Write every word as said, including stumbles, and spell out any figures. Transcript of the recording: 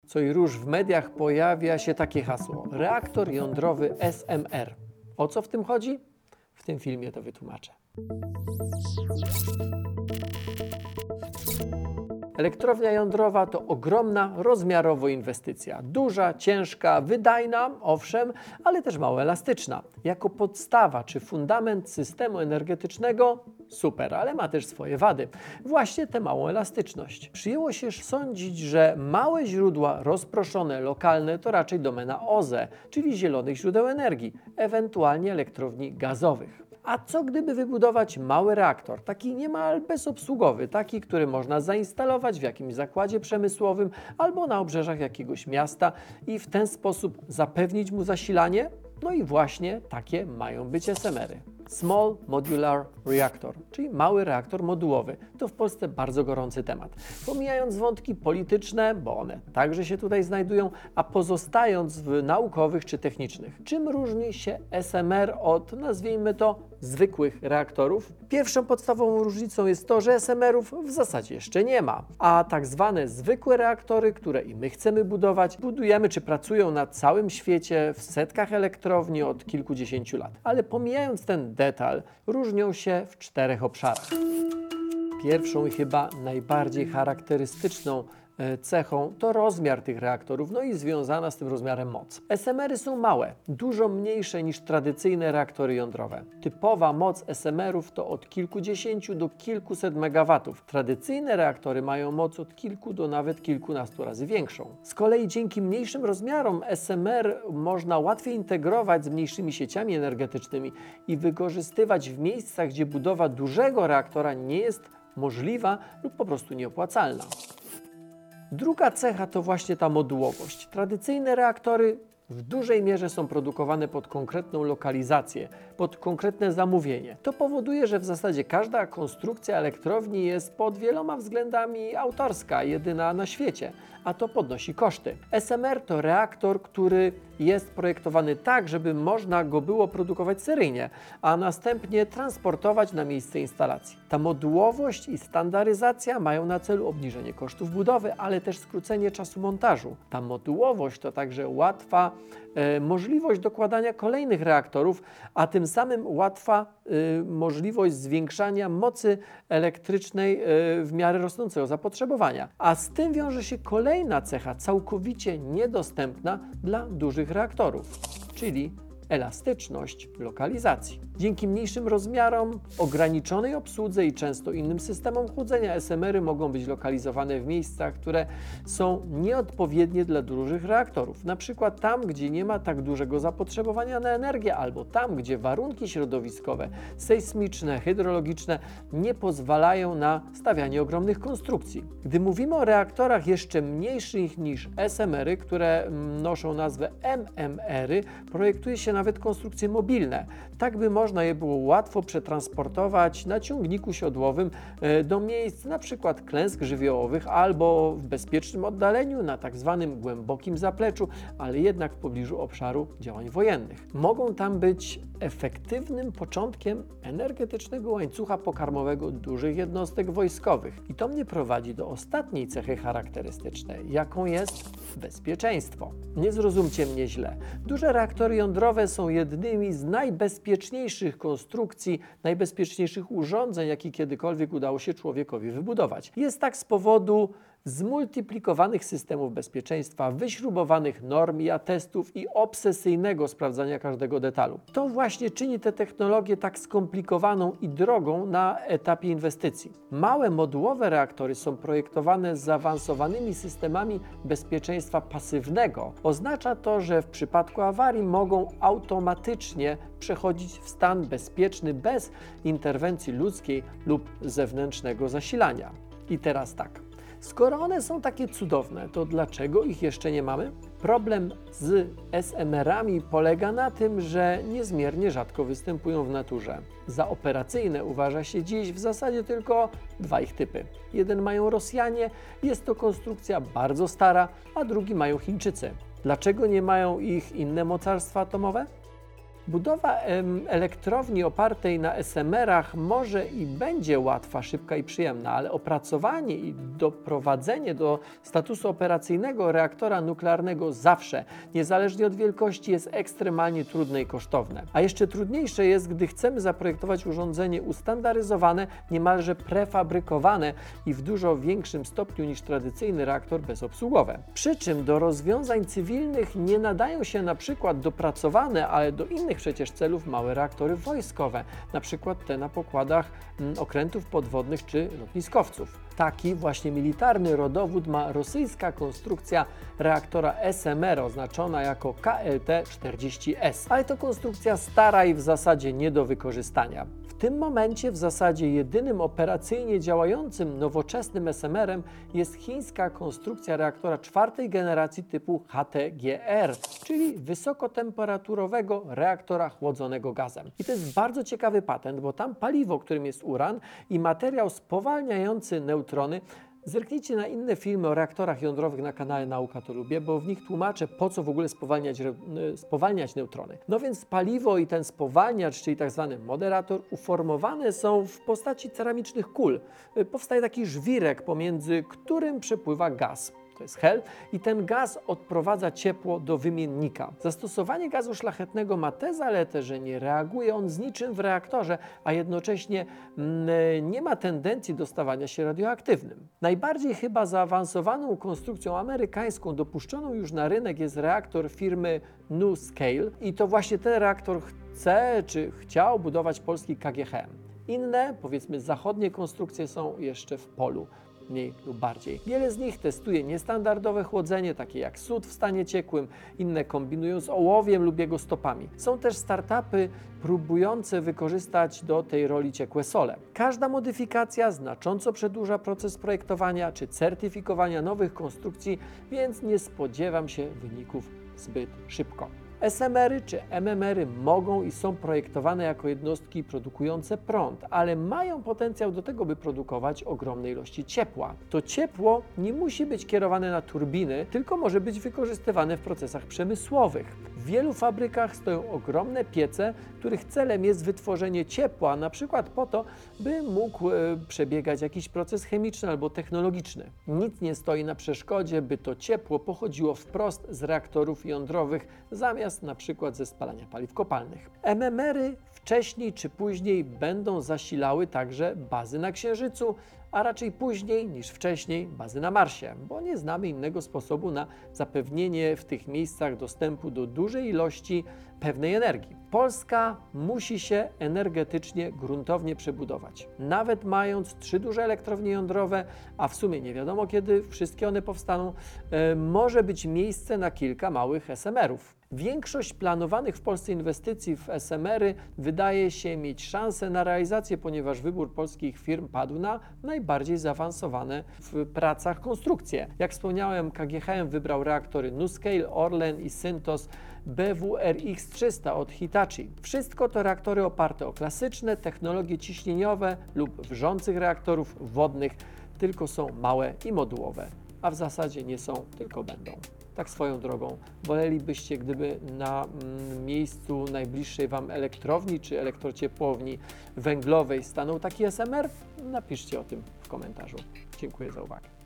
co i róż w mediach pojawia się takie hasło: reaktor jądrowy S M R. O co w tym chodzi? W tym filmie to wytłumaczę. Elektrownia jądrowa to ogromna rozmiarowo inwestycja. Duża, ciężka, wydajna, owszem, ale też mało elastyczna. Jako podstawa czy fundament systemu energetycznego super, ale ma też swoje wady. Właśnie tę małą elastyczność. Przyjęło się sądzić, że małe źródła rozproszone, lokalne to raczej domena O Z E, czyli zielonych źródeł energii, ewentualnie elektrowni gazowych. A co gdyby wybudować mały reaktor, taki niemal bezobsługowy, taki, który można zainstalować w jakimś zakładzie przemysłowym albo na obrzeżach jakiegoś miasta i w ten sposób zapewnić mu zasilanie? No i właśnie takie mają być S M R-y. Small Modular Reactor, czyli mały reaktor modułowy. To w Polsce bardzo gorący temat. Pomijając wątki polityczne, bo one także się tutaj znajdują, a pozostając w naukowych czy technicznych. Czym różni się S M R od, nazwijmy to, zwykłych reaktorów? Pierwszą podstawową różnicą jest to, że S M R-ów w zasadzie jeszcze nie ma, a tak zwane zwykłe reaktory, które i my chcemy budować, budujemy czy pracują na całym świecie w setkach elektrowni od kilkudziesięciu lat. Ale pomijając ten detal, różnią się w czterech obszarach. Pierwszą i chyba najbardziej charakterystyczną cechą to rozmiar tych reaktorów, no i związana z tym rozmiarem moc. S M R-y są małe, dużo mniejsze niż tradycyjne reaktory jądrowe. Typowa moc S M R-ów to od kilkudziesięciu do kilkuset megawatów. Tradycyjne reaktory mają moc od kilku do nawet kilkunastu razy większą. Z kolei dzięki mniejszym rozmiarom S M R można łatwiej integrować z mniejszymi sieciami energetycznymi i wykorzystywać w miejscach, gdzie budowa dużego reaktora nie jest możliwa lub po prostu nieopłacalna. Druga cecha to właśnie ta modułowość. Tradycyjne reaktory w dużej mierze są produkowane pod konkretną lokalizację, pod konkretne zamówienie. To powoduje, że w zasadzie każda konstrukcja elektrowni jest pod wieloma względami autorska, jedyna na świecie, a to podnosi koszty. S M R to reaktor, który jest projektowany tak, żeby można go było produkować seryjnie, a następnie transportować na miejsce instalacji. Ta modułowość i standaryzacja mają na celu obniżenie kosztów budowy, ale też skrócenie czasu montażu. Ta modułowość to także łatwa e, możliwość dokładania kolejnych reaktorów, a tym samym łatwa e, możliwość zwiększania mocy elektrycznej e, w miarę rosnącego zapotrzebowania. A z tym wiąże się kolejna cecha, całkowicie niedostępna dla dużych reaktorów, czyli elastyczność lokalizacji. Dzięki mniejszym rozmiarom, ograniczonej obsłudze i często innym systemom chłodzenia S M R-y mogą być lokalizowane w miejscach, które są nieodpowiednie dla dużych reaktorów. Na przykład tam, gdzie nie ma tak dużego zapotrzebowania na energię, albo tam, gdzie warunki środowiskowe, sejsmiczne, hydrologiczne nie pozwalają na stawianie ogromnych konstrukcji. Gdy mówimy o reaktorach jeszcze mniejszych niż S M R-y, które noszą nazwę M M R-y, projektuje się nawet konstrukcje mobilne, tak by można je było łatwo przetransportować na ciągniku siodłowym do miejsc np. klęsk żywiołowych albo w bezpiecznym oddaleniu na tak zwanym głębokim zapleczu, ale jednak w pobliżu obszaru działań wojennych. Mogą tam być efektywnym początkiem energetycznego łańcucha pokarmowego dużych jednostek wojskowych. I to mnie prowadzi do ostatniej cechy charakterystycznej, jaką jest bezpieczeństwo. Nie zrozumcie mnie źle. Duże reaktory jądrowe są jednymi z najbezpieczniejszych konstrukcji, najbezpieczniejszych urządzeń, jakie kiedykolwiek udało się człowiekowi wybudować. Jest tak z powodu zmultiplikowanych systemów bezpieczeństwa, wyśrubowanych norm i atestów i obsesyjnego sprawdzania każdego detalu. To właśnie czyni tę technologię tak skomplikowaną i drogą na etapie inwestycji. Małe modułowe reaktory są projektowane z zaawansowanymi systemami bezpieczeństwa pasywnego. Oznacza to, że w przypadku awarii mogą automatycznie przechodzić w stan bezpieczny bez interwencji ludzkiej lub zewnętrznego zasilania. I teraz tak. Skoro one są takie cudowne, to dlaczego ich jeszcze nie mamy? Problem z S M R-ami polega na tym, że niezmiernie rzadko występują w naturze. Za operacyjne uważa się dziś w zasadzie tylko dwa ich typy. Jeden mają Rosjanie, jest to konstrukcja bardzo stara, a drugi mają Chińczycy. Dlaczego nie mają ich inne mocarstwa atomowe? Budowa em, elektrowni opartej na S M R-ach może i będzie łatwa, szybka i przyjemna, ale opracowanie i doprowadzenie do statusu operacyjnego reaktora nuklearnego zawsze, niezależnie od wielkości, jest ekstremalnie trudne i kosztowne. A jeszcze trudniejsze jest, gdy chcemy zaprojektować urządzenie ustandaryzowane, niemalże prefabrykowane i w dużo większym stopniu niż tradycyjny reaktor bezobsługowy. Przy czym do rozwiązań cywilnych nie nadają się na przykład dopracowane, ale do innych przecież celów małe reaktory wojskowe, na przykład te na pokładach mm, okrętów podwodnych czy lotniskowców. Taki właśnie militarny rodowód ma rosyjska konstrukcja reaktora S M R oznaczona jako K L T czterdzieści S, ale to konstrukcja stara i w zasadzie nie do wykorzystania. W tym momencie w zasadzie jedynym operacyjnie działającym nowoczesnym S M R-em jest chińska konstrukcja reaktora czwartej generacji typu H T G R, czyli wysokotemperaturowego reaktora chłodzonego gazem. I to jest bardzo ciekawy patent, bo tam paliwo, którym jest uran, i materiał spowalniający neutrony. Zerknijcie na inne filmy o reaktorach jądrowych na kanale Nauka to Lubię, bo w nich tłumaczę, po co w ogóle spowalniać, spowalniać neutrony. No więc paliwo i ten spowalniacz, czyli tak zwany moderator, uformowane są w postaci ceramicznych kul. Powstaje taki żwirek, pomiędzy którym przepływa gaz. To jest hel, i ten gaz odprowadza ciepło do wymiennika. Zastosowanie gazu szlachetnego ma tę zaletę, że nie reaguje on z niczym w reaktorze, a jednocześnie mm, nie ma tendencji do stawania się radioaktywnym. Najbardziej chyba zaawansowaną konstrukcją amerykańską dopuszczoną już na rynek jest reaktor firmy NuScale i to właśnie ten reaktor chce czy chciał budować polski K G H M. Inne, powiedzmy zachodnie konstrukcje są jeszcze w polu. Mniej lub bardziej. Wiele z nich testuje niestandardowe chłodzenie, takie jak sód w stanie ciekłym, inne kombinują z ołowiem lub jego stopami. Są też startupy próbujące wykorzystać do tej roli ciekłe sole. Każda modyfikacja znacząco przedłuża proces projektowania czy certyfikowania nowych konstrukcji, więc nie spodziewam się wyników zbyt szybko. S M R-y czy M M R-y mogą i są projektowane jako jednostki produkujące prąd, ale mają potencjał do tego, by produkować ogromne ilości ciepła. To ciepło nie musi być kierowane na turbiny, tylko może być wykorzystywane w procesach przemysłowych. W wielu fabrykach stoją ogromne piece, których celem jest wytworzenie ciepła, na przykład po to, by mógł e, przebiegać jakiś proces chemiczny albo technologiczny. Nic nie stoi na przeszkodzie, by to ciepło pochodziło wprost z reaktorów jądrowych, zamiast na przykład ze spalania paliw kopalnych. M M R-y wcześniej czy później będą zasilały także bazy na Księżycu, a raczej później niż wcześniej bazy na Marsie, bo nie znamy innego sposobu na zapewnienie w tych miejscach dostępu do dużej ilości pewnej energii. Polska musi się energetycznie gruntownie przebudować. Nawet mając trzy duże elektrownie jądrowe, a w sumie nie wiadomo kiedy wszystkie one powstaną, e, może być miejsce na kilka małych S M R-ów. Większość planowanych w Polsce inwestycji w S M R-y wydaje się mieć szansę na realizację, ponieważ wybór polskich firm padł na najbardziej zaawansowane w pracach konstrukcje. Jak wspomniałem, K G H M wybrał reaktory NuScale, Orlen i Synthos B W R X trzysta od Hitachi. Wszystko to reaktory oparte o klasyczne technologie ciśnieniowe lub wrzących reaktorów wodnych, tylko są małe i modułowe, a w zasadzie nie są, tylko będą. Tak swoją drogą, wolelibyście, gdyby na mm, miejscu najbliższej Wam elektrowni czy elektrociepłowni węglowej stanął taki S M R? Napiszcie o tym w komentarzu. Dziękuję za uwagę.